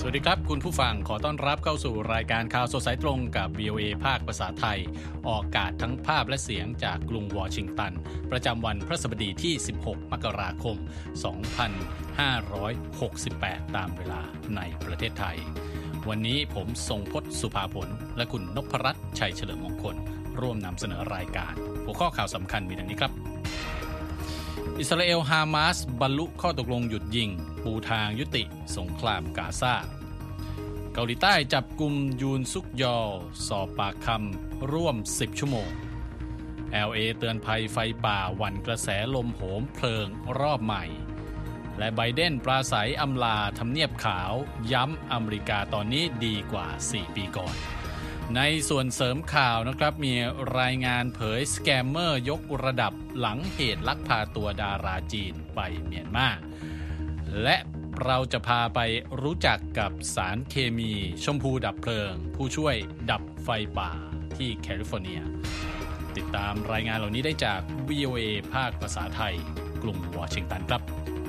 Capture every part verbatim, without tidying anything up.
วัสดีครับคุณผู้ฟังขอต้อนรับเข้าสู่รายการข่าวสดสายตรงกับ วี โอ เอ ภาคภาษาไทยออกอากาศทั้งภาพและเสียงจากกรุงวอชิงตันประจำวันพฤหัสบดีที่สิบหกมกราคมสองพันห้าร้อยหกสิบแปดตามเวลาในประเทศไทยวันนี้ผมทรงพจน์สุภาผลและคุณนพรัตน์ชัยเฉลิมมงคลร่วมนำเสนอรายการหัวข้อข่าวสำคัญมีดังนี้ครับอิสราเอลฮามาสบรรลุข้อตกลงหยุดยิงปูทางยุติสงครามกาซาเกาหลีใต้จับกุมยูนซุกยอสอบปากคำร่วมสิบชั่วโมง แอล เอ เตือนภัยไฟป่าหวั่นกระแสลมโหมเพลิงรอบใหม่และไบเดนปราศัยอำลาทำเนียบขาวย้ำอเมริกาตอนนี้ดีกว่าสี่ปีก่อนในส่วนเสริมข่าวนะครับมีรายงานเผยสแกมเมอร์ยกระดับหลังเหตุลักพาตัวดาราจีนไปเมียนมาและเราจะพาไปรู้จักกับสารเคมีชมพูดับเพลิงผู้ช่วยดับไฟป่าที่แคลิฟอร์เนียติดตามรายงานเหล่านี้ได้จาก วี โอ เอ ภาคภาษาไทยกรุงวอชิงตันครับ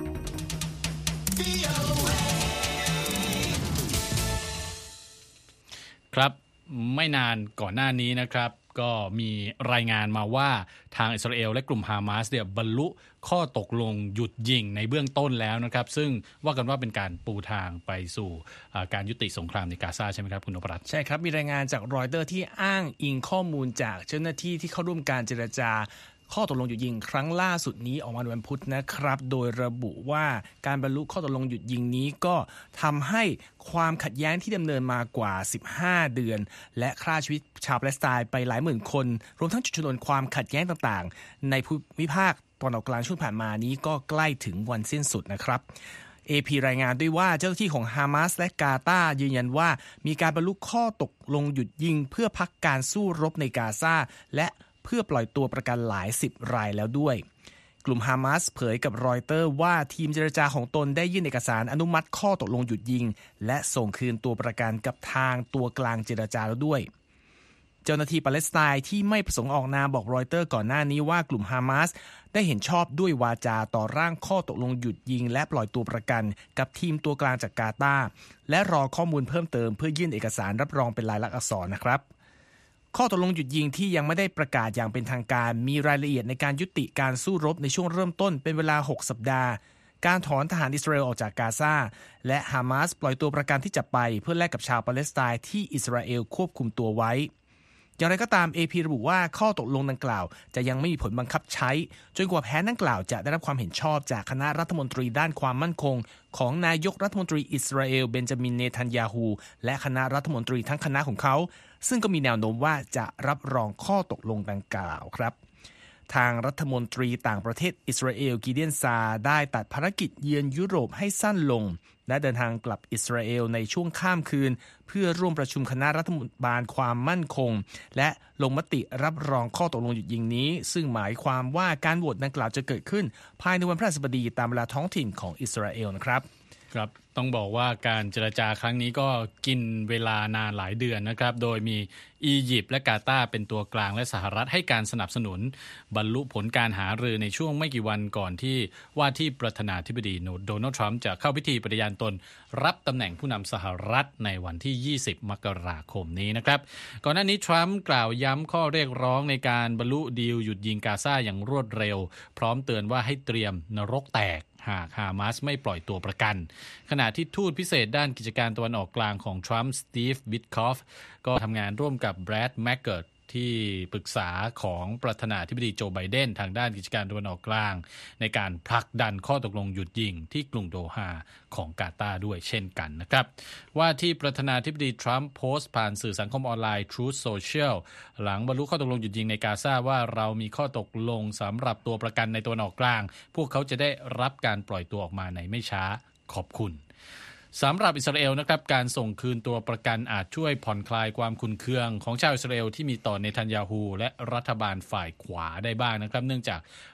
ครับไม่นานก่อนหน้านี้นะครับก็มีรายงานมาว่าทางอิสราเอลและกลุ่มฮามาสเนี่ยบรรลุข้อตกลงหยุดยิงในเบื้องต้นแล้วนะครับซึ่งว่ากันว่าเป็นการปูทางไปสู่การยุติสงครามในกาซาใช่ไหมครับคุณนพรัตน์ใช่ครับมีรายงานจากรอยเตอร์ที่อ้างอิงข้อมูลจากเจ้าหน้าที่ที่เข้าร่วมการเจรจาข้อตกลงหยุดยิงครั้งล่าสุดนี้ออกมาวันพุธนะครับโดยระบุว่าการบรรลุข้อตกลงหยุดยิงนี้ก็ทำให้ความขัดแย้งที่ดำเนินมากว่าสิบห้าเดือนและฆ่าชีวิตชาวปาเลสไตน์ไปหลายหมื่นคนรวมทั้งจุดชนวนความขัดแย้งต่างๆในภูมิภาคตะวันออกกลางช่วงผ่านมานี้ก็ใกล้ถึงวันสิ้นสุดนะครับ เอ พี รายงานด้วยว่าเจ้าหน้าที่ของฮามาสและกาตาร์ยืนยันว่ามีการบรรลุข้อตกลงหยุดยิงเพื่อพักการสู้รบในกาซาและเพื่อปล่อยตัวประกันหลายสิบรายแล้วด้วยกลุ่มฮามาสเผยกับรอยเตอร์ว่าทีมเจรจาของตนได้ยื่นเอกสารอนุมัติข้อตกลงหยุดยิงและส่งคืนตัวประกันกับทางตัวกลางเจรจาแล้วด้วยเจ้าหน้าที่ปาเลสไตน์ที่ไม่ประสงค์ออกนามบอกรอยเตอร์ก่อนหน้านี้ว่ากลุ่มฮามาสได้เห็นชอบด้วยวาจาต่อร่างข้อตกลงหยุดยิงและปล่อยตัวประกันกับทีมตัวกลางจากกาตาร์และรอข้อมูลเพิ่มเติมเพื่อยื่นเอกสารรับรองเป็นลายลักษณ์อักษรนะครับข้อตกลงหยุดยิงที่ยังไม่ได้ประกาศอย่างเป็นทางการมีรายละเอียดในการยุติการสู้รบในช่วงเริ่มต้นเป็นเวลาหกสัปดาห์การถอนทหารอิสราเอลออกจากกาซาและฮามาสปล่อยตัวประกันที่จับไปเพื่อแลกกับชาวปาเลสไตน์ที่อิสราเอลควบคุมตัวไว้อย่างไรก็ตาม เอ พี ระบุว่าข้อตกลงดังกล่าวจะยังไม่มีผลบังคับใช้จนกว่าแผนดังกล่าวจะได้รับความเห็นชอบจากคณะรัฐมนตรีด้านความมั่นคงของนายกรัฐมนตรีอิสราเอลเบนจามินเนทันยาฮูและคณะรัฐมนตรีทั้งคณะของเขาซึ่งก็มีแนวโน้มว่าจะรับรองข้อตกลงดังกล่าวครับทางรัฐมนตรีต่างประเทศอิสราเอลกิเดียนซาได้ตัดภารกิจเยือนยุโรปให้สั้นลงและเดินทางกลับอิสราเอลในช่วงข้ามคืนเพื่อร่วมประชุมคณะรัฐบาลความมั่นคงและลงมติรับรองข้อตกลงหยุดยิงนี้ซึ่งหมายความว่าการโหวตดังกล่าวจะเกิดขึ้นภายในวันพฤหัสบดีตามเวลาท้องถิ่นของอิสราเอลนะครับครับต้องบอกว่าการเจรจาครั้งนี้ก็กินเวลานานหลายเดือนนะครับโดยมีอียิปต์และกาตาร์เป็นตัวกลางและสหรัฐให้การสนับสนุนบรรลุผลการหารือในช่วงไม่กี่วันก่อนที่ว่าที่ประธานาธิบดีโดนัลด์ทรัมป์จะเข้าพิธีปฏิญาณตนรับตำแหน่งผู้นำสหรัฐในวันที่ยี่สิบมกราคมนี้นะครับก่อนหน้านี้ทรัมป์กล่าวย้ำข้อเรียกร้องในการบรรลุดีลหยุดยิงกาซาอย่างรวดเร็วพร้อมเตือนว่าให้เตรียมนรกแตกหากฮามาสไม่ปล่อยตัวประกันขณะที่ทูตพิเศษด้านกิจการตะวันออกกลางของทรัมป์สตีฟวิทคอฟก็ทำงานร่วมกับแบรดแมกเกิร์ตที่ปรึกษาของประธานาธิบดีโจไบเดนทางด้านกิจการตะวันออกกลางในการผลักดันข้อตกลงหยุดยิงที่กรุงโดฮาของกาตาร์ด้วยเช่นกันนะครับว่าที่ประธานาธิบดีทรัมป์โพสต์ผ่านสื่อสังคมออนไลน์ Truth Social หลังบรรลุข้อตกลงหยุดยิงในกาซาว่าเรามีข้อตกลงสำหรับตัวประกันในตะวันออกกลางพวกเขาจะได้รับการปล่อยตัวออกมาในไม่ช้าขอบคุณสำหรับอิสราเอลนะครับการส่งคืนตัวประกันอาจช่วยผ่อนคลายความขุ่นเคืองของชาวอิสราเอลที่มีต่อเนทันยาฮูและรัฐบาลฝ่ายขวาได้บ้างนะครับเนื่องจาก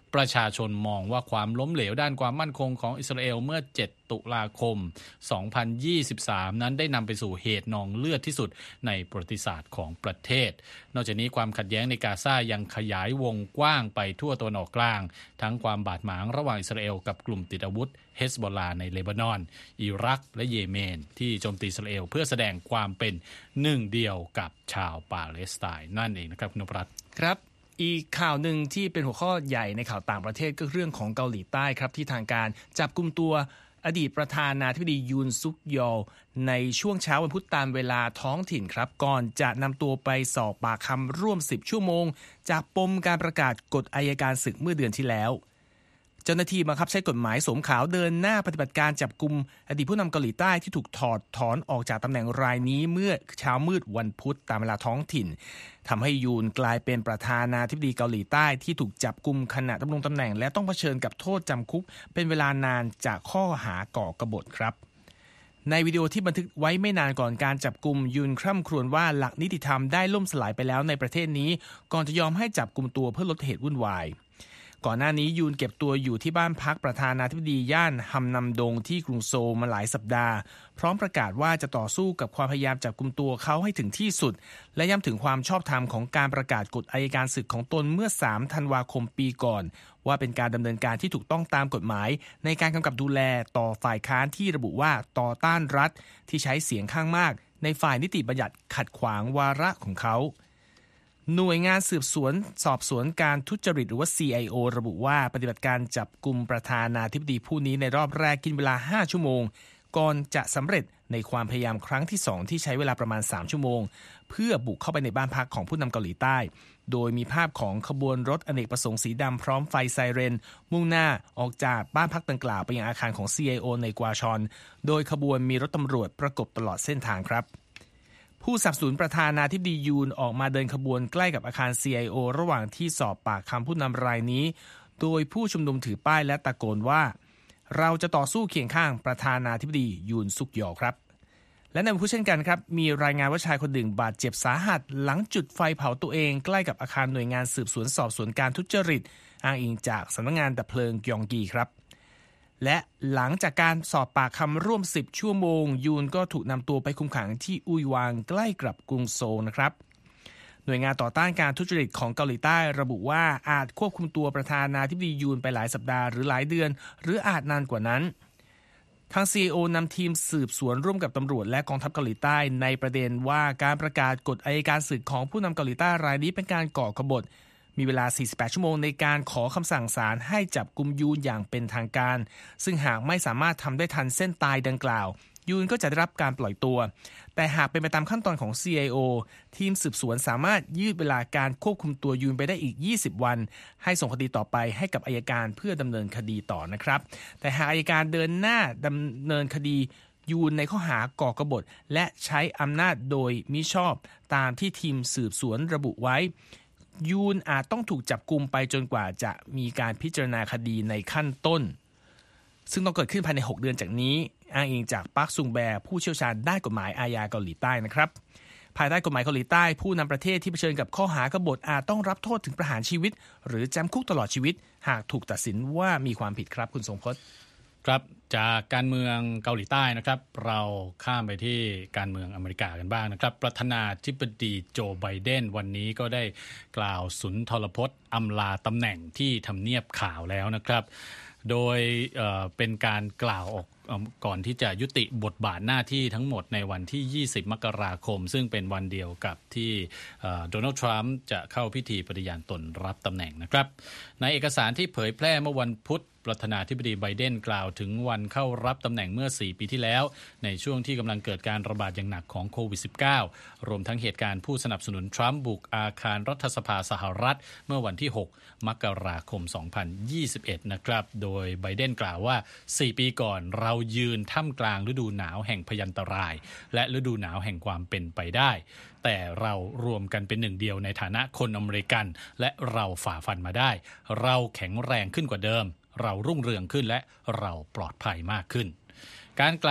ประชาชนมองว่าความล้มเหลวด้านความมั่นคงของอิสราเอลเมื่อเจ็ดตุลาคมสองพันยี่สิบสามนั้นได้นำไปสู่เหตุนองเลือดที่สุดในประวัติศาสตร์ของประเทศนอกจากนี้ความขัดแย้งในกาซายังขยายวงกว้างไปทั่วตะวันออกกลางทั้งความบาดหมางระหว่างอิสราเอลกับกลุ่มติดอาวุธเฮซบอลลาในเลบานอนอิรักและเยเมนที่โจมตีอิสราเอลเพื่อแสดงความเป็นหนึ่งเดียวกับชาวปาเลสไตน์นั่นเองนะครับคุณนพรัตน์ครับอีกข่าวหนึ่งที่เป็นหัวข้อใหญ่ในข่าวต่างประเทศก็เรื่องของเกาหลีใต้ครับที่ทางการจับกุมตัวอดีตประธานาธิบดียูนซุกยอลในช่วงเช้าวันพุธตามเวลาท้องถิ่นครับก่อนจะนำตัวไปสอบปากคำร่วมสิบชั่วโมงจากปมการประกาศกฎอัยการศึกเมื่อเดือนที่แล้วเจ้าหน้าที่บังคับใช้กฎหมายสวมขาวเดินหน้าปฏิบัติการจับกุมอดีตผู้นำเกาหลีใต้ที่ถูกถอดถอนออกจากตำแหน่งรายนี้เมื่อเช้ามืดวันพุธตามเวลาท้องถิ่นทำให้ยูนกลายเป็นประธานาธิบดีเกาหลีใต้ที่ถูกจับกุมขณะดำรงตำแหน่งและต้องเผชิญกับโทษจำคุกเป็นเวลานานจากข้อหาก่อกบฏครับในวิดีโอที่บันทึกไว้ไม่นานก่อนการจับกุมยูนคร่ำครวญว่าหลักนิติธรรมได้ล่มสลายไปแล้วในประเทศนี้ก่อนจะยอมให้จับกุมตัวเพื่อลดเหตุวุ่นวายก่อนหน้านี้ยูนเก็บตัวอยู่ที่บ้านพักประธานาธิบดีย่านฮัมนัมดงที่กรุงโซลมาหลายสัปดาห์พร้อมประกาศว่าจะต่อสู้กับความพยายามจับกุมตัวเขาให้ถึงที่สุดและย้ำถึงความชอบธรรมของการประกาศกฎอัยการศึกของตนเมื่อสามธันวาคมปีก่อนว่าเป็นการดำเนินการที่ถูกต้องตามกฎหมายในการกำกับดูแลต่อฝ่ายค้านที่ระบุว่าต่อต้านรัฐที่ใช้เสียงข้างมากในฝ่ายนิติบัญญัติขัดขวางวาระของเขาหน่วยงานสืบสวนสอบสวนการทุจริตหรือว่า ซี ไอ โอ ระบุว่าปฏิบัติการจับกุมประธานาธิบดีผู้นี้ในรอบแรกกินเวลาห้าชั่วโมงก่อนจะสำเร็จในความพยายามครั้งที่สองที่ใช้เวลาประมาณสามชั่วโมงเพื่อบุกเข้าไปในบ้านพักของผู้นำเกาหลีใต้โดยมีภาพของขบวนรถอเนกประสงค์สีดำพร้อมไฟไซเรนมุ่งหน้าออกจากบ้านพักดังกล่าวไปยังอาคารของ ซี ไอ โอ ในกวาชอนโดยขบวนมีรถตำรวจประกบตลอดเส้นทางครับผู้สนับสนุนประธานาธิบดียูนออกมาเดินขบวนใกล้กับอาคาร ซี ไอ โอ ระหว่างที่สอบปากคำผู้นำรายนี้โดยผู้ชุมนุมถือป้ายและตะโกนว่าเราจะต่อสู้เคียงข้างประธานาธิบดียูนซุกยอลครับและในวันพุธเช่นกันครับมีรายงานว่าชายคนหนึ่งบาดเจ็บสาหัสหลังจุดไฟเผาตัวเองใกล้กับอาคารหน่วยงานสืบสวนสอบสวนการทุจริตอ้างอิงจากสำนักงานดับเพลิงกยองกีครับและหลังจากการสอบปากคำร่วมสิบชั่วโมงยูนก็ถูกนำตัวไปคุมขังที่อุยวางใกล้กับกรุงโซลนะครับหน่วยงานต่อต้านการทุจริตของเกาหลีใต้ระบุว่าอาจควบคุมตัวประธานาธิบดียูนไปหลายสัปดาห์หรือหลายเดือนหรืออาจนานกว่านั้นทาง ซี ไอ โอ นำทีมสืบสวนร่วมกับตำรวจและกองทัพเกาหลีใต้ในประเด็นว่าการประกาศกฎอัยการศึกของผู้นำเกาหลีใต้รายนี้เป็นการก่อกบฏมีเวลาสี่สิบแปดชั่วโมงในการขอคำสั่งศาลให้จับกุมยูนอย่างเป็นทางการซึ่งหากไม่สามารถทำได้ทันเส้นตายดังกล่าวยูนก็จะได้รับการปล่อยตัวแต่หากเป็นไปตามขั้นตอนของ ซี ไอ โอ ทีมสืบสวนสามารถยืดเวลาการควบคุมตัวยูนไปได้อีกยี่สิบวันให้ส่งคดีต่อไปให้กับอัยการเพื่อดำเนินคดีต่อนะครับแต่หากอัยการเดินหน้าดำเนินคดียูนในข้อหาก่อกบฏและใช้อำนาจโดยมิชอบตามที่ทีมสืบสวนระบุไว้ยูนอาจต้องถูกจับกุมไปจนกว่าจะมีการพิจารณาคดีในขั้นต้นซึ่งต้องเกิดขึ้นภายในหกเดือนจากนี้อ้างอิงจากปาร์คซุงแบร์ผู้เชี่ยวชาญด้านกฎหมายอาญาเกาหลีใต้นะครับภายใต้กฎหมายเกาหลีใต้ผู้นำประเทศที่เผชิญกับข้อหากบฏอาจต้องรับโทษถึงประหารชีวิตหรือจำคุกตลอดชีวิตหากถูกตัดสินว่ามีความผิดครับคุณทรงพจน์ครับจากการเมืองเกาหลีใต้นะครับเราข้ามไปที่การเมืองอเมริกากันบ้างนะครับประธานาธิบดีโจไบเดนวันนี้ก็ได้กล่าวสุนทรพจน์อำลาตำแหน่งที่ทำเนียบขาวแล้วนะครับโดยเอ่อเป็นการกล่าวออกก่อนที่จะยุติบทบาทหน้าที่ทั้งหมดในวันที่ยี่สิบมกราคมซึ่งเป็นวันเดียวกับที่โดนัลด์ทรัมป์จะเข้าพิธีปฏิญาณตนรับตำแหน่งนะครับในเอกสารที่เผยแพร่เมื่อวันพุธประธานาธิบดีไบเดนกล่าวถึงวันเข้ารับตำแหน่งเมื่อสี่ปีที่แล้วในช่วงที่กำลังเกิดการระบาดอย่างหนักของโควิด สิบเก้า รวมทั้งเหตุการณ์ผู้สนับสนุนทรัมป์บุกอาคารรัฐสภาสหรัฐเมื่อวันที่หกมกราคมสองพันยี่สิบเอ็ดนะครับโดยไบเดนกล่าวว่าสี่ปีก่อนเรายืนท่ามกลางฤดูหนาวแห่งพยันตรายและฤดูหนาวแห่งความเป็นไปได้แต่เรารวมกันเป็นหนึ่งเดียวในฐานะคนอเมริกันและเราฝ่าฟันมาได้เราแข็งแรงขึ้นกว่าเดิมเรารุ่งเรืองขึ้นและเราปลอดภัยมากขึ้นการกล่าว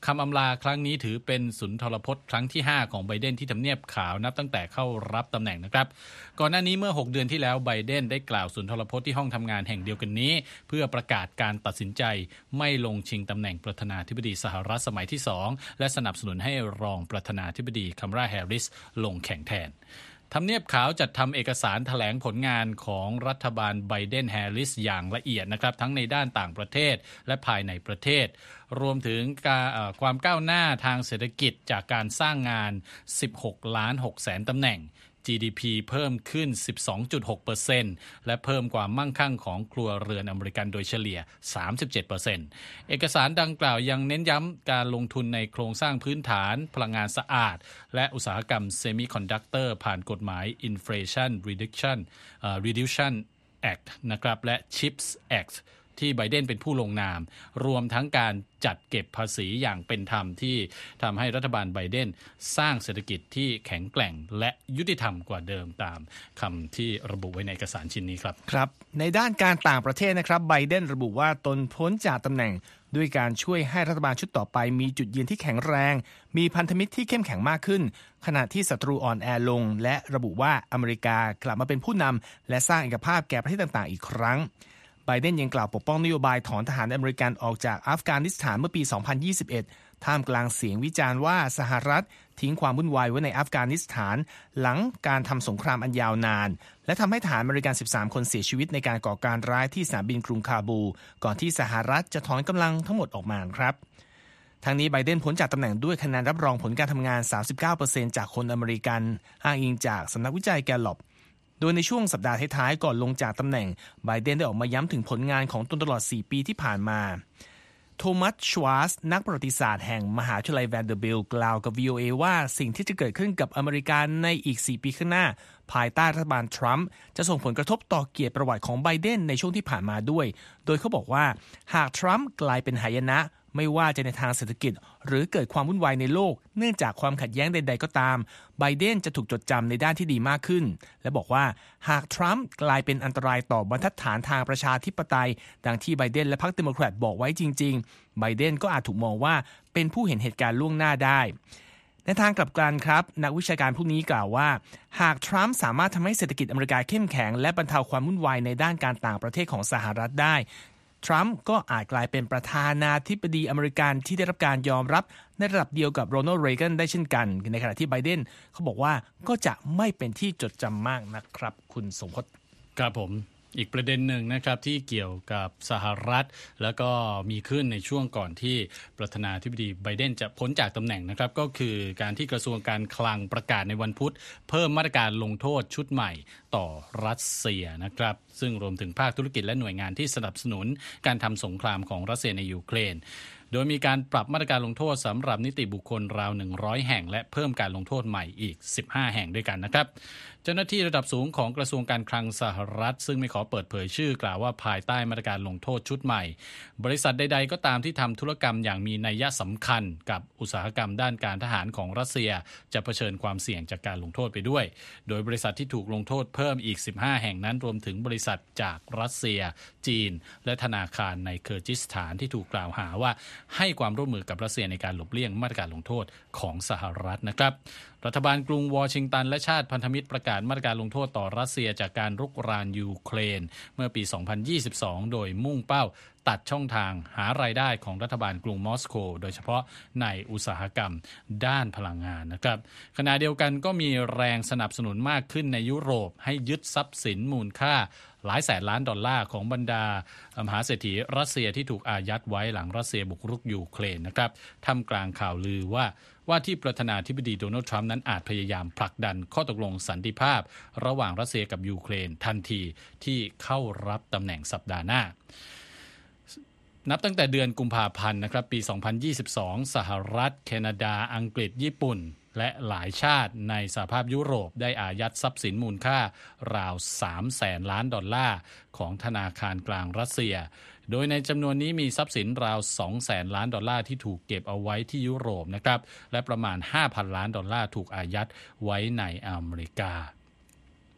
คำอำลาครั้งนี้ถือเป็นสุนทรพจน์ครั้งที่ห้าของไบเดนที่ทำเนียบขาวนับตั้งแต่เข้ารับตำแหน่งนะครับก่อนหน้านี้เมื่อหกเดือนที่แล้วไบเดนได้กล่าวสุนทรพจน์ที่ห้องทำงานแห่งเดียวกันนี้เพื่อประกาศการตัดสินใจไม่ลงชิงตำแหน่งประธานาธิบดีสหรัฐสมัยที่สองและสนับสนุนให้รองประธานาธิบดีคัมราแฮร์ริสลงแข่งแทนทำเนียบขาวจัดทำเอกสารแถลงผลงานของรัฐบาลไบเดนแฮร์ริสอย่างละเอียดนะครับทั้งในด้านต่างประเทศและภายในประเทศรวมถึงความก้าวหน้าทางเศรษฐกิจจากการสร้างงาน สิบหกล้านหกแสนตำแหน่ง จี ดี พี เพิ่มขึ้น สิบสองจุดหกเปอร์เซ็นต์ และเพิ่มความมั่งคั่งของครัวเรือนอเมริกันโดยเฉลี่ย สามสิบเจ็ดเปอร์เซ็นต์ เอกสารดังกล่าวยังเน้นย้ำการลงทุนในโครงสร้างพื้นฐานพลังงานสะอาดและอุตสาหกรรมเซมิคอนดักเตอร์ผ่านกฎหมาย Inflation Reduction uh, Reduction Act นะครับและ Chips Actที่ไบเดนเป็นผู้ลงนามรวมทั้งการจัดเก็บภาษีอย่างเป็นธรรมที่ทำให้รัฐบาลไบเดนสร้างเศรษฐกิจที่แข็งแกร่งและยุติธรรมกว่าเดิมตามคำที่ระบุไว้ในเอกสารชิ้นนี้ครับครับในด้านการต่างประเทศนะครับไบเดนระบุว่าตนพ้นจากตำแหน่งด้วยการช่วยให้รัฐบาลชุดต่อไปมีจุดยืนที่แข็งแรงมีพันธมิตรที่เข้มแข็งมากขึ้นขณะที่ศัตรูอ่อนแอลงและระบุว่าอเมริกากลับมาเป็นผู้นำและสร้างเอกภาพแก่ประเทศต่างๆอีกครั้งไบเดนยังกล่าวปกป้องนโยบายถอนทหารอเมริกันออกจากอัฟกานิสถานเมื่อปี สองพันยี่สิบเอ็ด ท่ามกลางเสียงวิจารณ์ว่าสหรัฐทิ้งความวุ่นวายไว้ในอัฟกานิสถานหลังการทำสงครามอันยาวนานและทำให้ทหารอเมริกัน สิบสาม คนเสียชีวิตในการก่อการร้ายที่สนามบินกรุงคาบูก่อนที่สหรัฐจะถอนกำลังทั้งหมดออกมาครับทางนี้ไบเดนพ้นจากตำแหน่งด้วยคะแนนรับรองผลการทำงาน สามสิบเก้าเปอร์เซ็นต์ จากคนอเมริกันอ้างอิงจากสำนักวิจัยแกลลอปโดยในช่วงสัปดาห์ท้ายๆก่อนลงจากตำแหน่งไบเดนได้ออกมาย้ำถึงผลงานของตนตลอดสี่ปีที่ผ่านมาโทมัสชวาร์ซนักประวัติศาสตร์แห่งมหาวิทยาลัยแวนเดอร์บิลต์กล่าวกับ วี โอ เอ ว่าสิ่งที่จะเกิดขึ้นกับอเมริกาในอีกสี่ปีข้างหน้าภายใต้รัฐบาลทรัมป์จะส่งผลกระทบต่อเกียรติประวัติของไบเดนในช่วงที่ผ่านมาด้วยโดยเขาบอกว่าหากทรัมป์กลายเป็นหายนะไม่ว่าจะในทางเศรษฐกิจหรือเกิดความวุ่นวายในโลกเนื่องจากความขัดแย้งใดๆก็ตามไบเดนจะถูกจดจำในด้านที่ดีมากขึ้นและบอกว่าหากทรัมป์กลายเป็นอันตรายต่อบรรทัดฐานทางประชาธิปไตยดังที่ไบเดนและพรรคเดโมแครตบอกไว้จริงๆไบเดนก็อาจถูกมองว่าเป็นผู้เห็นเหตุการณ์ล่วงหน้าได้ในทางกลับกันครับนักวิชาการพวกนี้กล่าวว่าหากทรัมป์สามารถทำให้เศรษฐกิจอเมริกาเข้มแข็งและบรรเทาความวุ่นวายในด้านการต่างประเทศของสหรัฐได้ทรัมป์ก็อาจกลายเป็นประธานาธิบดีอเมริกันที่ได้รับการยอมรับในระดับเดียวกับโรนัลด์ เรแกนได้เช่นกันในขณะที่ไบเดนเขาบอกว่าก็จะไม่เป็นที่จดจำมากนะครับคุณสมพจน์ครับผมอีกประเด็นหนึ่งนะครับที่เกี่ยวกับสหรัฐแล้วก็มีขึ้นในช่วงก่อนที่ประธานาธิบดีไบเดนจะพ้นจากตำแหน่งนะครับก็คือการที่กระทรวงการคลังประกาศในวันพุธเพิ่มมาตรการลงโทษชุดใหม่ต่อรัสเซียนะครับซึ่งรวมถึงภาคธุรกิจและหน่วยงานที่สนับสนุนการทำสงครามของรัสเซียในยูเครนโดยมีการปรับมาตรการลงโทษสำหรับนิติบุคคลราวหนึ่งร้อยแห่งและเพิ่มการลงโทษใหม่อีกสิบห้าแห่งด้วยกันนะครับเจ้าหน้าที่ระดับสูงของกระทรวงการคลังสหรัฐซึ่งไม่ขอเปิดเผยชื่อกล่าวว่าภายใต้มาตรการลงโทษชุดใหม่บริษัทใดๆก็ตามที่ทำธุรกรรมอย่างมีนัยสำคัญกับอุตสาหกรรมด้านการทหารของรัสเซียจะเผชิญความเสี่ยงจากการลงโทษไปด้วยโดยบริษัทที่ถูกลงโทษเพิ่มอีกสิบห้าแห่งนั้นรวมถึงบริษัทจากรัสเซียจีนและธนาคารในเคิร์จิสถานที่ถูกกล่าวหาว่าให้ความร่วมมือกับรัสเซียในการหลบเลี่ยงมาตรการลงโทษของสหรัฐนะครับรัฐบาลกรุงวอชิงตันและชาติพันธมิตรประกาศมาตรการลงโทษต่อรัสเซียจากการรุกรานยูเครนเมื่อปี สองพันยี่สิบสอง โดยมุ่งเป้าตัดช่องทางหารายได้ของรัฐบาลกรุงมอสโกโดยเฉพาะในอุตสาหกรรมด้านพลังงานนะครับขณะเดียวกันก็มีแรงสนับสนุนมากขึ้นในยุโรปให้ยึดทรัพย์สินมูลค่าหลายแสนล้านดอลลาร์ของบรรดามหาเศรษฐีรัสเซียที่ถูกอายัดไว้หลังรัสเซียบุกรุกยูเครนนะครับท่ามกลางข่าวลือว่าว่าที่ประธานาธิบดีโดนัลด์ทรัมป์นั้นอาจพยายามผลักดันข้อตกลงสันติภาพระหว่างรัสเซียกับยูเครนทันทีที่เข้ารับตำแหน่งสัปดาห์หน้านับตั้งแต่เดือนกุมภาพันธ์นะครับปี สองพันยี่สิบสอง สหรัฐแคนาดาอังกฤษญี่ปุ่นและหลายชาติในสหภาพยุโรปได้อายัดทรัพย์สินมูลค่าราว สามแสนล้านดอลลาร์ของธนาคารกลางรัสเซียโดยในจำนวนนี้มีทรัพย์สินราว สองแสนล้านดอลลาร์ที่ถูกเก็บเอาไว้ที่ยุโรปนะครับและประมาณ ห้าพันล้านดอลลาร์ถูกอายัดไว้ในอเมริกา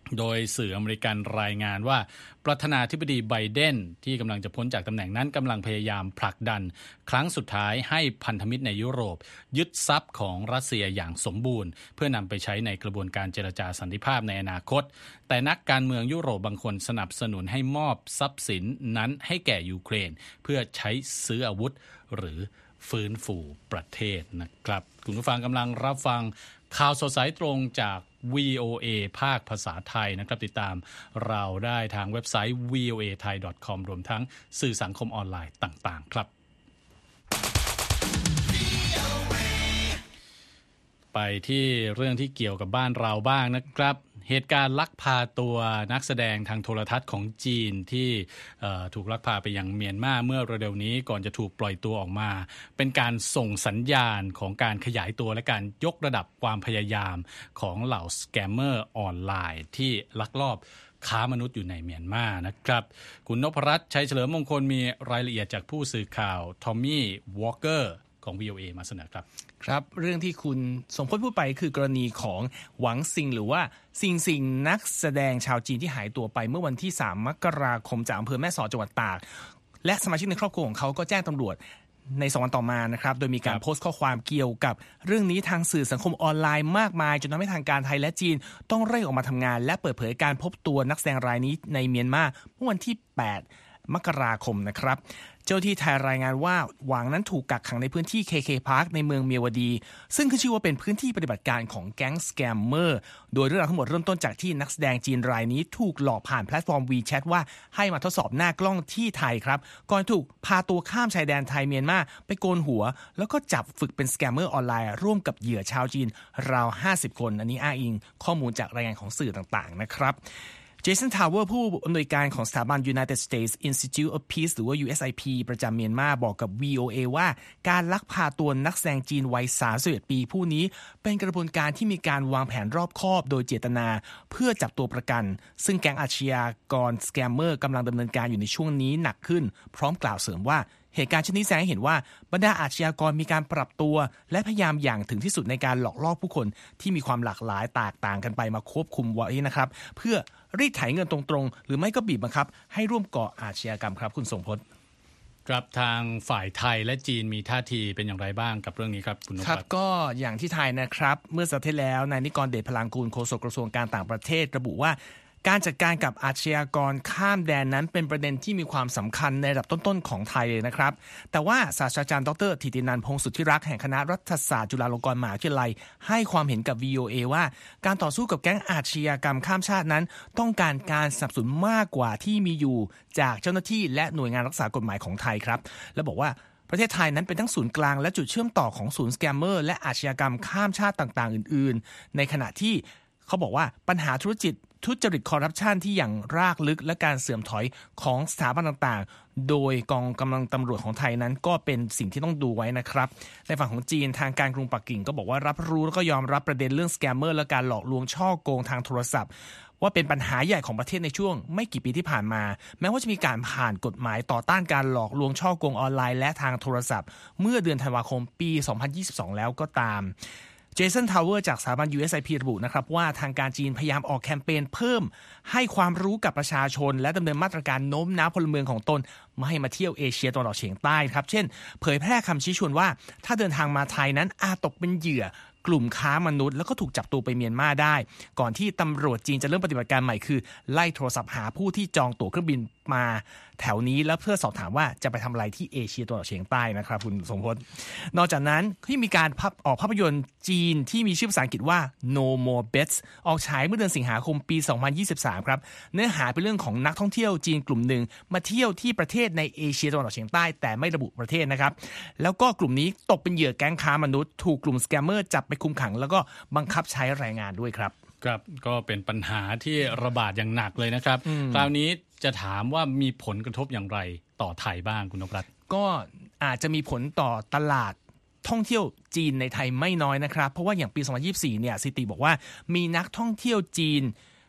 โดยสื่ออเมริกันรายงานว่าประธานาธิบดีไบเดนที่กำลังจะพ้นจากตำแหน่งนั้นกำลังพยายามผลักดันครั้งสุดท้ายให้พันธมิตรในยุโรปยึดทรัพย์ของรัสเซียอย่างสมบูรณ์เพื่อนำไปใช้ในกระบวนการเจรจาสันติภาพในอนาคตแต่นักการเมืองยุโรปบางคนสนับสนุนให้มอบทรัพย์สินนั้นให้แก่ยูเครนเพื่อใช้ซื้ออาวุธหรือฟื้นฟูประเทศนะครับคุณผู้ฟังกำลังรับฟังข่าวสดสายตรงจาก วี โอ เอ ภาคภาษาไทยนะครับติดตามเราได้ทางเว็บไซต์ วี โอ เอ ไทย ดอท คอม รวมทั้งสื่อสังคมออนไลน์ต่างๆครับไปที่เรื่องที่เกี่ยวกับบ้านเราบ้างนะครับเหตุการณ์ลักพาตัวนักแสดงทางโทรทัศน์ของจีนที่ถูกลักพาไปยังเมียนมาเมื่อเร็วๆนี้ก่อนจะถูกปล่อยตัวออกมาเป็นการส่งสัญญาณของการขยายตัวและการยกระดับความพยายามของเหล่าสแกมเมอร์ออนไลน์ที่ลักลอบค้ามนุษย์อยู่ในเมียนมานะครับคุณนพรัตน์ชัยเฉลิมมงคลมีรายละเอียดจากผู้สื่อข่าวทอมมี่วอลเกอร์ของ วี โอ เอ มาเสนอครับครับเรื่องที่คุณสมพจน์พูดไปคือกรณีของหวังซิงหรือว่าซิงซิงนักแสดงชาวจีนที่หายตัวไปเมื่อวันที่สามมกราคมจากอำเภอแม่สอดจังหวัดตากและสมาชิกในครอบครัวของเขาก็แจ้งตำรวจในสองวันต่อมานะครับโดยมีการโพสต์ข้อความเกี่ยวกับเรื่องนี้ทางสื่อสังคมออนไลน์มากมายจนทำให้ทางการไทยและจีนต้องเร่งออกมาทำงานและเปิดเผยการพบตัวนักแสดงรายนี้ในเมียนมาเมื่อวันที่แปดมกราคมนะครับเจ้าที่ไทยรายงานว่าหวังนั้นถูกกักขังในพื้นที่ เค เค Park ในเมืองเมียวดีซึ่งขึ้นชื่อว่าเป็นพื้นที่ปฏิบัติการของแก๊งสแกมเมอร์โดยเรื่องราวทั้งหมดเริ่มต้นจากที่นักแสดงจีนรายนี้ถูกหลอกผ่านแพลตฟอร์ม WeChat ว่าให้มาทดสอบหน้ากล้องที่ไทยครับก่อนถูกพาตัวข้ามชายแดนไทยเมียนมาไปโกนหัวแล้วก็จับฝึกเป็นสแกมเมอร์ออนไลน์ร่วมกับเหยื่อชาวจีนราวห้าสิบคนอันนี้อ้างอิงข้อมูลจากรายงานของสื่อต่างๆนะครับเจสัน ทาวเวอร์ผู้อำนวยการของสถาบัน United States Institute of Peace หรือว่า ยู เอส ไอ พี ประจำเมียนมาบอกกับ วี โอ เอ ว่าการลักพาตัวนักแสดงจีนวัยสามสิบเอ็ดปีผู้นี้เป็นกระบวนการที่มีการวางแผนรอบคอบโดยเจตนาเพื่อจับตัวประกันซึ่งแก๊งอาชญากรสแกมเมอร์กำลังดำเนินการอยู่ในช่วงนี้หนักขึ้นพร้อมกล่าวเสริมว่าเหตุการณ์เช่นนี้แสดงให้เห็นว่าบรรดาอาชญากรมีการปรับตัวและพยายามอย่างถึงที่สุดในการหลอกล่อผู้คนที่มีความหลากหลายแตกต่างกันไปมาควบคุมไว้นะครับเพื่อรีดไถเงินตรงๆหรือไม่ก็บีบบังคับให้ร่วมก่ออาชญากรรมครับคุณทรงพจน์ครับทางฝ่ายไทยและจีนมีท่าทีเป็นอย่างไรบ้างกับเรื่องนี้ครับคุณนพครับก็อย่างที่ไทยนะครับเมื่อสัปดาห์ที่แล้วนายนิกรเดชพลังกูลโฆษกกระทรวงการต่างประเทศระบุว่าการจัดการกับอาชญากรข้ามแดนนั้นเป็นประเด็นที่มีความสำคัญในระดับต้นๆของไทยเลยนะครับแต่ว่าศาสตราจารย์ดร.ธิตินันท์พงษ์สุทธิรักษ์แห่งคณะรัฐศาสตร์จุฬาลงกรณ์มหาวิทยาลัยให้ความเห็นกับ วี โอ เอ ว่าการต่อสู้กับแก๊งอาชญากรรมข้ามชาตินั้นต้องการการสนับสนุนมากกว่าที่มีอยู่จากเจ้าหน้าที่และหน่วยงานรักษากฎหมายของไทยครับและบอกว่าประเทศไทยนั้นเป็นทั้งศูนย์กลางและจุดเชื่อมต่อของศูนย์สแกมเมอร์และอาชญากรรมข้ามชาติต่างๆอื่นๆในขณะที่เขาบอกว่าปัญหาธุรกิจทุจริตคอร์รัปชันที่อย่างรากลึกและการเสื่อมถอยของสถาบันต่างๆโดยกองกำลังตำรวจของไทยนั้นก็เป็นสิ่งที่ต้องดูไว้นะครับในฝั่งของจีนทางการกรุงปักกิ่งก็บอกว่ารับรู้แล้วก็ยอมรับประเด็นเรื่องสแกมเมอร์และการหลอกลวงช่อโกงทางโทรศัพท์ว่าเป็นปัญหาใหญ่ของประเทศในช่วงไม่กี่ปีที่ผ่านมาแม้ว่าจะมีการผ่านกฎหมายต่อต้านการหลอกลวงช่อโกงออนไลน์และทางโทรศัพท์เมื่อเดือนธันวาคมปีสองพันยี่สิบสองแล้วก็ตามเจสัน ทาวเวอร์จากสถาบัน ยู เอส ไอ พี ระบุนะครับว่าทางการจีนพยายามออกแคมเปญเพิ่มให้ความรู้กับประชาชนและดำเนินมาตรการโน้มน้าวพลเมืองของตนไม่ให้มาเที่ยวเอเชียตะวันออกเฉียงใต้ครับเช่นเผยแพร่คำชี้ชวนว่าถ้าเดินทางมาไทยนั้นอาจตกเป็นเหยื่อกลุ่มค้ามนุษย์แล้วก็ถูกจับตัวไปเมียนมาได้ก่อนที่ตำรวจจีนจะเริ่มปฏิบัติการใหม่คือไล่โทรศัพท์หาผู้ที่จองตั๋วเครื่องบินมาแถวนี้แล้วเพื่อสอบถามว่าจะไปทำอะไรที่เอเชียตะวันออกเฉียงใต้นะครับคุณสมพจน์นอกจากนั้นที่มีการออกภาพยนตร์จีนที่มีชื่อภาษาอังกฤษว่า No More Bets ออกฉายเมื่อเดือนสิงหาคมปีสองพันยี่สิบสามครับเนื้อหาเป็นเรื่องของนักท่องเที่ยวจีนกลุ่มหนึ่งมาเที่ยวที่ประเทศในเอเชียตะวันออกเฉียงใต้แต่ไม่ระบุประเทศนะครับแล้วก็กลุ่มนี้ตกเป็นเหยื่อแก๊งค้ามนุษย์ถูกกลุ่มสแกมเมอร์จับไปคุมขังแล้วก็บังคับใช้แรงงานด้วยครับครับก็เป็นปัญหาที่ระบาดอย่างหนักเลยนะครับคราวนี้จะถามว่ามีผลกระทบอย่างไรต่อไทยบ้างคุณนพรัตน์ก็อาจจะมีผลต่อตลาดท่องเที่ยวจีนในไทยไม่น้อยนะครับเพราะว่าอย่างปีสองพันยี่สิบสี่เนี่ยสถิติบอกว่ามีนักท่องเที่ยวจีน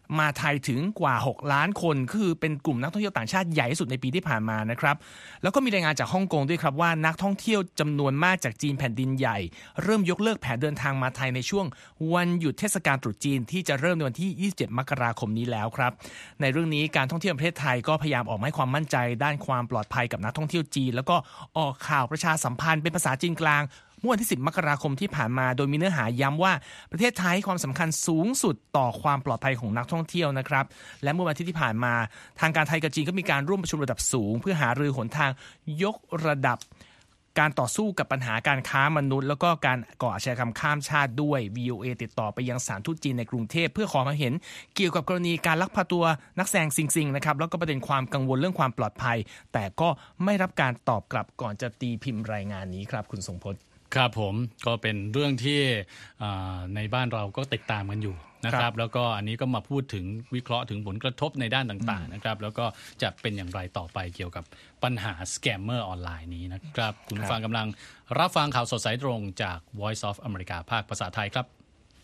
มาไทยถึงกว่าหกล้านคนคือเป็นกลุ่มนักท่องเที่ยวต่างชาติใหญ่ที่สุดในปีที่ผ่านมานะครับแล้วก็มีรายงานจากฮ่องกงด้วยครับว่านักท่องเที่ยวจำนวนมากจากจีนแผ่นดินใหญ่เริ่มยกเลิกแผนเดินทางมาไทยในช่วงวันหยุดเทศกาลตรุษจีนที่จะเริ่มในวันที่ยี่สิบเจ็ดมกราคมนี้แล้วครับในเรื่องนี้การท่องเที่ยวประเทศไทยก็พยายามออกมาให้ความมั่นใจด้านความปลอดภัยกับนักท่องเที่ยวจีนแล้วก็ออกข่าวประชาสัมพันธ์เป็นภาษาจีนกลางเมื่อวันที่สิบมกราคมที่ผ่านมาโดยมีเนื้อหาย้ำว่าประเทศไทยให้ความสำคัญสูงสุดต่อความปลอดภัยของนักท่องเที่ยวนะครับและเมื่อวันอาทิตย์ที่ผ่านมาทางการไทยกับจีนก็มีการร่วมประชุมระดับสูงเพื่อหารือหนทางยกระดับการต่อสู้กับปัญหาการค้ามนุษย์แล้วก็การก่ออาชญากรรมข้ามชาติด้วย วี โอ เอ ติดต่อไปยังสถานทูตจีนในกรุงเทพเพื่อขอความเห็นเกี่ยวกับกรณีการลักพาตัวนักแสดงซิงๆนะครับแล้วก็ประเด็นความกังวลเรื่องความปลอดภัยแต่ก็ไม่รับการตอบกลับก่อนจะตีพิมพ์รายงานนี้ครับคุณทรงพจน์ครับผมก็เป็นเรื่องที่ในบ้านเราก็ติดตามกันอยู่นะครับแล้วก็อันนี้ก็มาพูดถึงวิเคราะห์ถึงผลกระทบในด้านต่างๆนะครับแล้วก็จะเป็นอย่างไรต่อไปเกี่ยวกับปัญหาสแกมเมอร์ออนไลน์นี้นะครับคุณผู้ฟังกำลังรับฟังข่าวสดสายตรงจาก Voice of America ภาคภาษาไทยครับ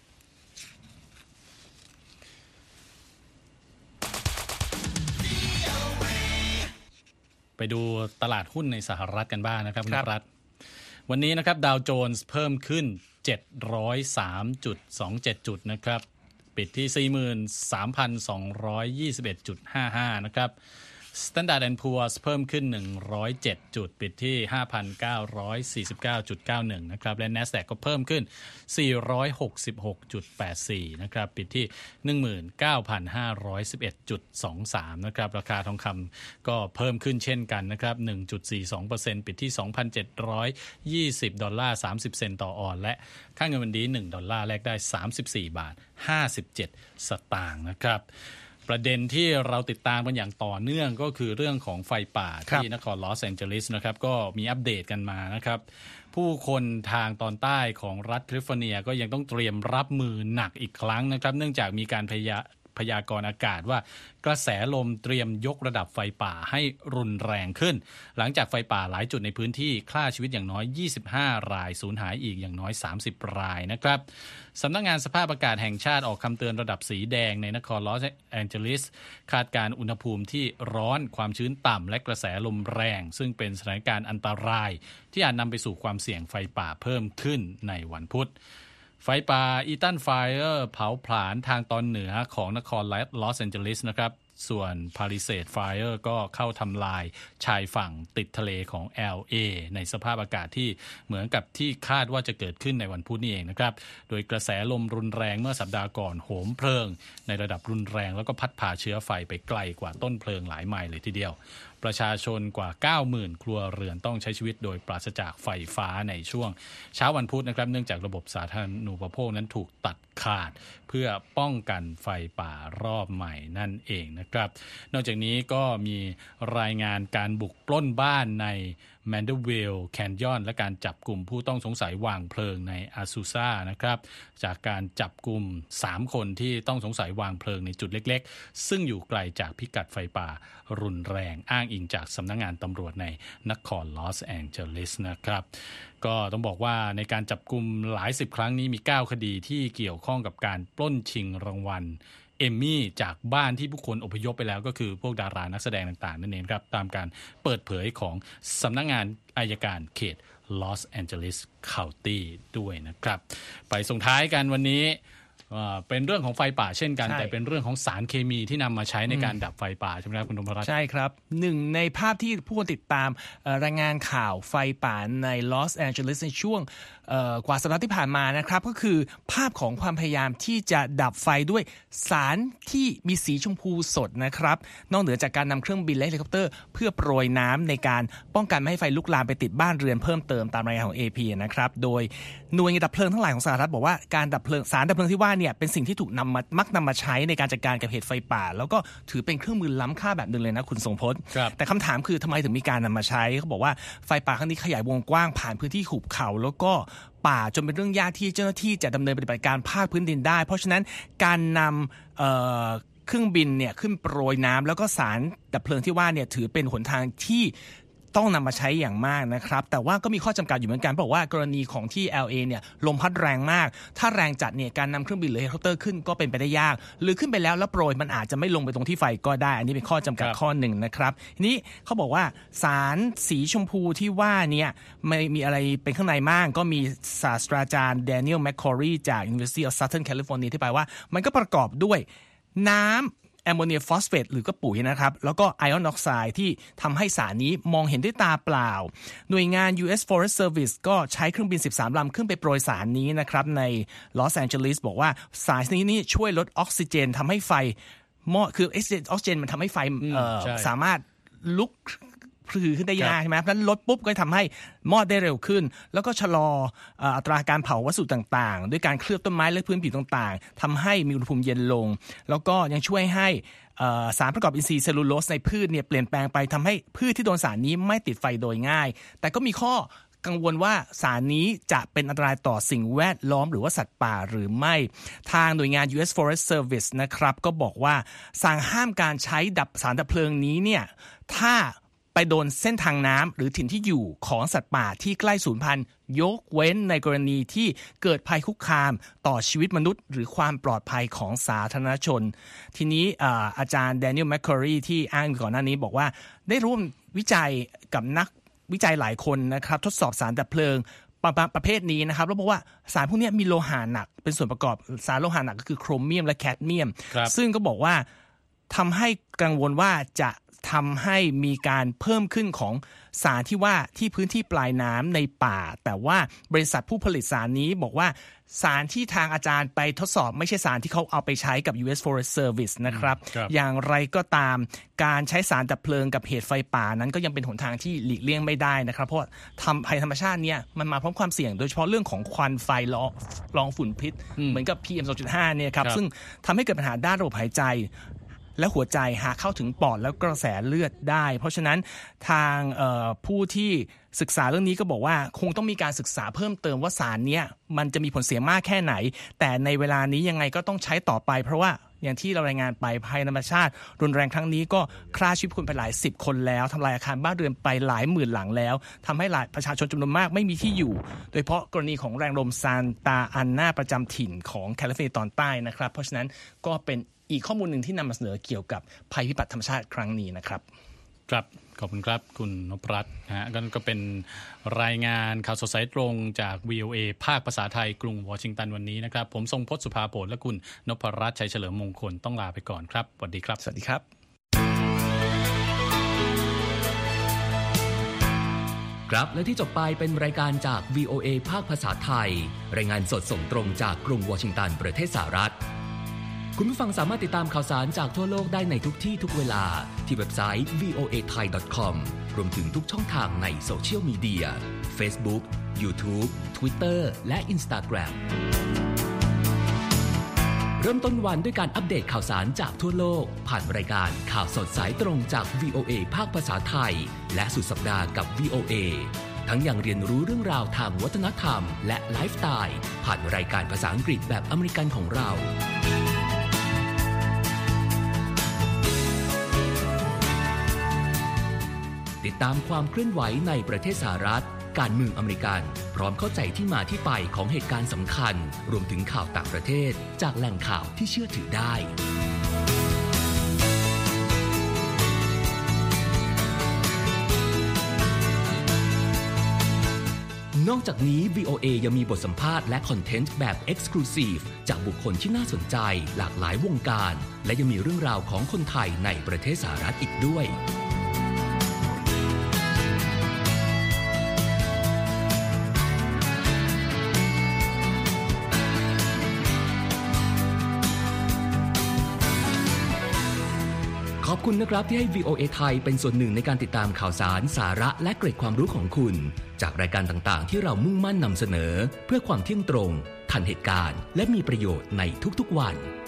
ไปดูตลาดหุ้นในสหรัฐกันบ้างนะครับคุณรัฐวันนี้นะครับดาวโจนส์เพิ่มขึ้น เจ็ดร้อยสามจุดสองเจ็ด จุดนะครับปิดที่ สี่หมื่นสามพันสองร้อยยี่สิบเอ็ดจุดห้าห้า นะครับ Standard แอนด์ Poor's เพิ่มขึ้นหนึ่งร้อยเจ็ดจุดปิดที่ ห้าพันเก้าร้อยสี่สิบเก้าจุดเก้าหนึ่ง นะครับและ NASDAQ ก็เพิ่มขึ้น สี่ร้อยหกสิบหกจุดแปดสี่ นะครับปิดที่ หนึ่งหมื่นเก้าพันห้าร้อยสิบเอ็ดจุดสองสาม นะครับราคาทองคำก็เพิ่มขึ้นเช่นกันนะครับ หนึ่งจุดสี่สองเปอร์เซ็นต์ ปิดที่ สองพันเจ็ดร้อยยี่สิบดอลลาร์สามสิบเซนต์ต่อออนซ์และค่าเงินวันนี้หนึ่งดอลลาร์แลกได้สามสิบสี่บาทห้าสิบเจ็ดสตางค์นะครับประเด็นที่เราติดตามกันอย่างต่อเนื่องก็คือเรื่องของไฟป่าที่นครลอสแอนเจลิสนะครับก็มีอัปเดตกันมานะครับผู้คนทางตอนใต้ของรัฐแคลิฟอร์เนียก็ยังต้องเตรียมรับมือหนักอีกครั้งนะครับเนื่องจากมีการพยาพยากรณ์อากาศว่ากระแสลมเตรียมยกระดับไฟป่าให้รุนแรงขึ้นหลังจากไฟป่าหลายจุดในพื้นที่ฆ่าชีวิตอย่างน้อยยี่สิบห้ารายสูญหายอีกอย่างน้อยสามสิบรายนะครับสำนักงานสภาพอากาศแห่งชาติออกคำเตือนระดับสีแดงในนครลอสแอนเจลิสคาดการณ์อุณหภูมิที่ร้อนความชื้นต่ำและกระแสลมแรงซึ่งเป็นสถานการณ์อันตรายที่อาจนำไปสู่ความเสี่ยงไฟป่าเพิ่มขึ้นในวันพุธไฟป่าอีตันไฟเออร์เผาผลาญทางตอนเหนือของนครลอสแอนเจลิสนะครับส่วน Palisades Fire ก็เข้าทำลายชายฝั่งติดทะเลของ แอล เอ ในสภาพอากาศที่เหมือนกับที่คาดว่าจะเกิดขึ้นในวันพุธนี้เองนะครับโดยกระแสลมรุนแรงเมื่อสัปดาห์ก่อนโหมเพลิงในระดับรุนแรงแล้วก็พัดพาเชื้อไฟไปไกลกว่าต้นเพลิงหลายไมล์เลยทีเดียวประชาชนกว่า เก้าหมื่น ครัวเรือนต้องใช้ชีวิตโดยปราศจากไฟฟ้าในช่วงเช้าวันพุธนะครับเนื่องจากระบบสาธารณูปโภคนั้นถูกตัดขาดเพื่อป้องกันไฟป่ารอบใหม่นั่นเองนะครับนอกจากนี้ก็มีรายงานการบุกปล้นบ้านในแมนเดอร์วิลล์แคนยอนและการจับกลุ่มผู้ต้องสงสัยวางเพลิงในอาซูซานะครับจากการจับกลุ่มสามคนที่ต้องสงสัยวางเพลิงในจุดเล็กๆซึ่งอยู่ไกลจากพิกัดไฟป่ารุนแรงอ้างอิงจากสำนักงานตำรวจในนครลอสแองเจลิสนะครับก็ต้องบอกว่าในการจับกลุ่มหลายสิบครั้งนี้มีเก้าคดีที่เกี่ยวข้องกับการปล้นชิงรางวัลเอมมี่จากบ้านที่ผู้คนอพยพไปแล้วก็คือพวกดารานักแสดงต่างๆนั่นเองครับตามการเปิดเผยของสำนักงานอัยการเขตลอสแอนเจลิสเคาน์ตี้ด้วยนะครับไปส่งท้ายกันวันนี้เป็นเรื่องของไฟป่าเช่นกันแต่เป็นเรื่องของสารเคมีที่นำมาใช้ในการดับไฟป่าใช่ไหมครับคุณธมรัตน์ใช่ครับหนึ่งในภาพที่ผู้คนติดตามรายงานข่าวไฟป่าในลอสแอนเจลิสในช่วงกว่าสัปดาห์ที่ผ่านมานะครับก็คือภาพของความพยายามที่จะดับไฟด้วยสารที่มีสีชมพูสดนะครับนอกเหนือจากการนำเครื่องบินและเฮลิคอปเตอร์เพื่อโปรยน้ำในการป้องกันไม่ให้ไฟลุกลามไปติดบ้านเรือนเพิ่มเติมตามรายงานของ เอ พี นะครับโดยหน่วยดับเพลิงทั้งหลายของสหรัฐบอกว่าการดับเพลิงสารดับเพลิงที่ว่าเนี่ยเป็นสิ่งที่ถูกนำมามักนำมาใช้ในการจัดการกับเหตุไฟป่าแล้วก็ถือเป็นเครื่องมือล้ำค่าแบบนึงเลยนะคุณทรงพจน์แต่คำถามคือทำไมถึงมีการนำมาใช้เขาบอกว่าไฟป่าครั้งนี้ขยายวงกว้างผ่านพื้นที่หุบเขาแล้วก็ป่าจนเป็นเรื่องยากที่เจ้าหน้าที่จะดำเนินปฏิบัติการภาคพื้นดินได้เพราะฉะนั้นการนำเอ่อเครื่องบินเนี่ยขึ้นโปรยน้ำแล้วก็สารดับเพลิงที่ว่าเนี่ยถือเป็นหนทางที่ต้องนำมาใช้อย่างมากนะครับแต่ว่าก็มีข้อจำกัดอยู่เหมือนกันบอกว่ากรณีของที่ แอล เอ เนี่ยลมพัดแรงมากถ้าแรงจัดเนี่ยการนำเครื่องบินหรือเฮลิคอปเตอร์ขึ้นก็เป็นไปได้ยากหรือขึ้นไปแล้วแล้วโปรยมันอาจจะไม่ลงไปตรงที่ไฟก็ได้อันนี้เป็นข้อจำกัดข้อหนึ่งนะครับทีนี้เขาบอกว่าสารสีชมพูที่ว่าเนี่ยไม่มีอะไรเป็นข้างในมากก็มีศาสตราจารย์ Daniel McCrory จาก University of Southern California ที่แปลว่ามันก็ประกอบด้วยน้ำแอมโมเนียฟอสเฟตหรือก็ปุ๋ยนะครับแล้วก็ไอออนออกไซด์ที่ทำให้สารนี้มองเห็นด้วยตาเปล่าหน่วยงาน ยู เอส Forest Service ก็ใช้เครื่องบินสิบสามลำขึ้นไปโปรยสารนี้นะครับในลอสแอนเจลิสบอกว่าสารนี้นี่ช่วยลดออกซิเจนทำให้ไฟมอดคือออกซิเจนมันทำให้ไฟสามารถลุกคือขึ้นได้ยากใช่ไหมเพราะฉะนั้นลดปุ๊บก็ทำให้มอดได้เร็วขึ้นแล้วก็ชะลออัตราการเผาวัสดุต่างๆด้วยการเคลือบต้นไม้และพื้นผิวต่างๆทำให้มีอุณหภูมิเย็นลงแล้วก็ยังช่วยให้สารประกอบอินทรีย์เซลลูโลสในพืชเนี่ยเปลี่ยนแปลงไปทำให้พืชที่โดนสารนี้ไม่ติดไฟโดยง่ายแต่ก็มีข้อกังวลว่าสารนี้จะเป็นอันตรายต่อสิ่งแวดล้อมหรือว่าสัตว์ป่าหรือไม่ทางหน่วยงาน ยู เอส Forest Service นะครับก็บอกว่าสั่งห้ามการใช้ดับสารดับเพลิงนี้เนี่ยถ้าไปโดนเส้นทางน้ำหรือถิ่นที่อยู่ของสัตว์ป่าที่ใกล้สูญพันธุ์ยกเว้นในกรณีที่เกิดภัยคุกคามต่อชีวิตมนุษย์หรือความปลอดภัยของสาธารณชนทีนี้ อ, อาจารย์ Daniel McCrory ที่อ้างก่อนหน้านี้บอกว่าได้ร่วมวิจัยกับนักวิจัยหลายคนนะครับทดสอบสารดับเพลิงประ, ประเภทนี้นะครับแล้วบอกว่าสารพวกนี้มีโลหะหนักเป็นส่วนประกอบสารโลหะหนักก็คือโครเมียมและแคดเมียมซึ่งก็บอกว่าทำให้กังวลว่าจะทำให้มีการเพิ่มขึ้นของสารที่ว่าที่พื้นที่ปลายน้ำในป่าแต่ว่าบริษัทผู้ผลิตสารนี้บอกว่าสารที่ทางอาจารย์ไปทดสอบไม่ใช่สารที่เขาเอาไปใช้กับ ยู เอส Forest Service นะครับอย่างไรก็ตามการใช้สารดับเพลิงกับเหตุไฟป่านั้นก็ยังเป็นหนทางที่หลีกเลี่ยงไม่ได้นะครับเพราะทำภัยธรรมชาติเนี่ยมันมาพร้อมความเสี่ยงโดยเฉพาะเรื่องของควันไฟละอองฝุ่นพิษเหมือนกับ พี เอ็ม สองจุดห้า เนี่ยครับซึ่งทำให้เกิดปัญหาด้านระบบหายใจและหัวใจหากเข้าถึงปอดแล้วกระแสเลือดได้เพราะฉะนั้นทางผู้ที่ศึกษาเรื่องนี้ก็บอกว่าคงต้องมีการศึกษาเพิ่มเติมว่าสารเนี้ยมันจะมีผลเสียมากแค่ไหนแต่ในเวลานี้ยังไงก็ต้องใช้ต่อไปเพราะว่าอย่างที่เรารายงานไปภัยธรรมชาติรุนแรงครั้งนี้ก็ฆ่าชีวิตคนไปหลายสิบคนแล้วทำลายอาคารบ้านเรือนไปหลายหมื่นหลังแล้วทำให้หลายประชาชนจำนวนมากไม่มีที่อยู่โดยเฉพาะกรณีของแรงลมซานตาอันนาประจำถิ่นของแคลิฟอร์เนียตอนใต้นะครับเพราะฉะนั้นก็เป็นอีกข้อมูลหนึ่งที่นำมาเสนอเกี่ยวกับภัยพิบัติธรรมชาติครั้งนี้นะครับครับขอบคุณครับคุณนพรัตน์นะฮะก็เป็นรายงานข่าวสดสายตรงจาก วี โอ เอ ภาคภาษาไทยกรุงวอชิงตันวันนี้นะครับผมทรงพจน์สุภาโพธิ์และคุณนพรัตน์ชัยเฉลิมมงคลต้องลาไปก่อนครับสวัสดีครับสวัสดีครับครับและที่จบไปเป็นรายการจาก วี โอ เอ ภาคภาษาไทยรายงานสดส่งตรงจากกรุงวอชิงตันประเทศสหรัฐคุณผู้ฟังสามารถติดตามข่าวสารจากทั่วโลกได้ในทุกที่ทุกเวลาที่เว็บไซต์ วี โอ เอ ไทย ดอท คอม รวมถึงทุกช่องทางในโซเชียลมีเดีย Facebook, YouTube, Twitter และ Instagram เริ่มต้นวันด้วยการอัปเดตข่าวสารจากทั่วโลกผ่านรายการข่าวสดสายตรงจาก วี โอ เอ ภาคภาษาไทยและสุดสัปดาห์กับ วี โอ เอ ทั้งยังเรียนรู้เรื่องราวทางวัฒนธรรมและไลฟ์สไตล์ผ่านรายการภาษาอังกฤษแบบอเมริกันของเราติดตามความเคลื่อนไหวในประเทศสหรัฐการเมืองอเมริกันพร้อมเข้าใจที่มาที่ไปของเหตุการณ์สำคัญรวมถึงข่าวต่างประเทศจากแหล่งข่าวที่เชื่อถือได้นอกจากนี้ วี โอ เอ ยังมีบทสัมภาษณ์และคอนเทนต์แบบ Exclusive จากบุคคลที่น่าสนใจหลากหลายวงการและยังมีเรื่องราวของคนไทยในประเทศสหรัฐอีกด้วยขอบคุณนะครับที่ให้ วี โอ เอ ไทยเป็นส่วนหนึ่งในการติดตามข่าวสารสาระและเกร็ดความรู้ของคุณจากรายการต่างๆที่เรามุ่งมั่นนำเสนอเพื่อความเที่ยงตรงทันเหตุการณ์และมีประโยชน์ในทุกๆวัน